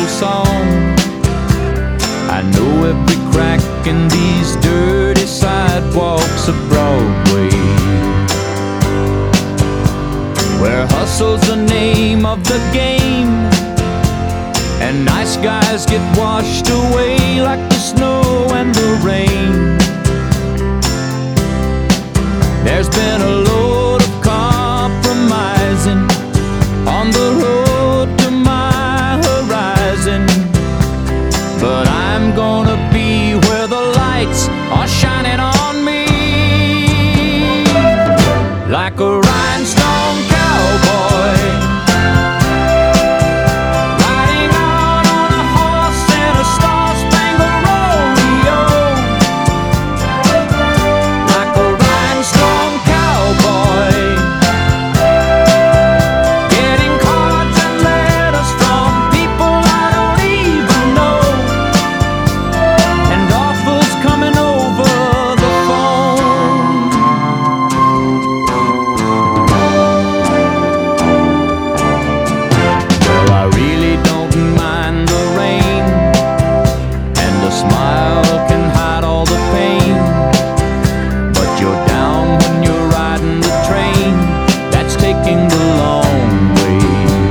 song. I know every crack in these dirty sidewalks of Broadway, where hustle's the name of the game, and nice guys get washed away like the snow and the rain. There's been a load of compromising on the road to my horizon, but I'm gonna be where the lights are shining on me, like a rhinestone cowboy, riding out on a horse in a star-spangled rodeo, like a rhinestone cowboy, getting cards and letters from people I don't even know, and offers coming over the phone. Well, I really don't mind the rain, and a smile can hide all the pain, but you're down when you're riding the train that's taking the long way.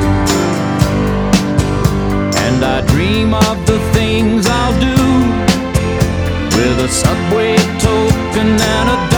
And I dream of the things I'll do with a subway token and a